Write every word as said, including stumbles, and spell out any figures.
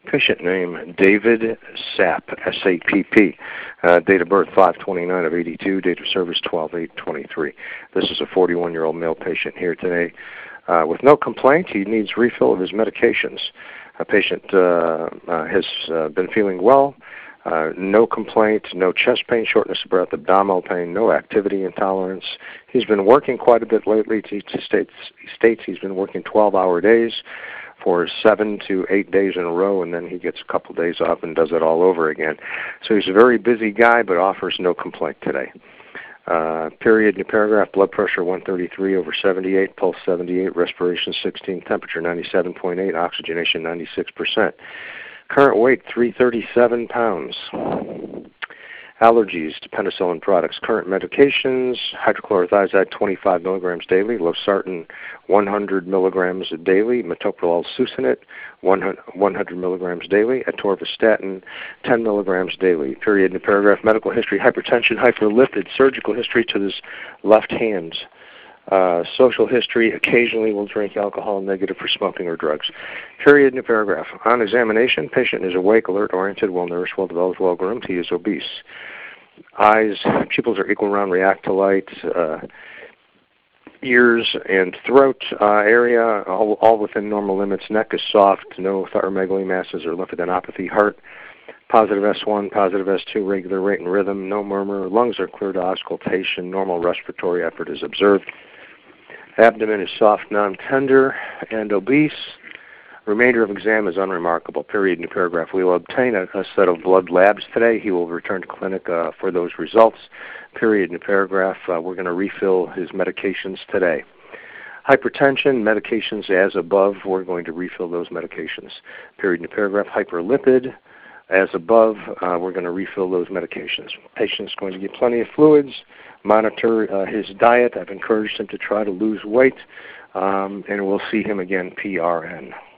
Patient name, David Sapp, S A P P. Uh, date of birth, five twenty-nine of eighty-two. Date of service, twelve eight twenty-three. This is a forty-one-year-old male patient here today uh, with no complaint. He needs refill of his medications. A patient uh, uh, has uh, been feeling well. Uh, no complaint, no chest pain, shortness of breath, abdominal pain, no activity intolerance. He's been working quite a bit lately. He states, he states he's been working twelve-hour days for seven to eight days in a row, and then he gets a couple days off and does it all over again. So he's a very busy guy, but offers no complaint today. Uh, period, new paragraph, blood pressure one thirty-three over seventy-eight, pulse seventy-eight, respiration sixteen, temperature ninety-seven point eight, oxygenation ninety-six percent. Current weight three hundred thirty-seven pounds. Allergies to penicillin products. Current medications, hydrochlorothiazide twenty-five milligrams daily, losartan one hundred milligrams daily, metoprolol succinate one hundred milligrams daily, atorvastatin ten milligrams daily. Period. In the paragraph, medical history, hypertension, hyperlipid, surgical history to his left hand. Uh, social history, occasionally will drink alcohol, negative for smoking or drugs. Period. New paragraph. On examination, patient is awake, alert, oriented, well-nourished, well-developed, well-groomed. He is obese. Eyes, pupils are equal round, react to light. Uh, ears and throat uh, area, all, all within normal limits. Neck is soft, no thyromegaly masses or lymphadenopathy. Heart, positive S one, positive S two, regular rate and rhythm, no murmur. Lungs are clear to auscultation. Normal respiratory effort is observed. Abdomen is soft, non-tender, and obese. Remainder of exam is unremarkable. Period. New paragraph. We will obtain a, a set of blood labs today. He will return to clinic uh, for those results. Period. New paragraph. Uh, we're going to refill his medications today. Hypertension, medications as above. We're going to refill those medications. Period. New paragraph. Hyperlipid, as above. Uh, we're going to refill those medications. Patient's going to get plenty of fluids. Monitor uh, his diet. I've encouraged him to try to lose weight, um, and we'll see him again, P R N.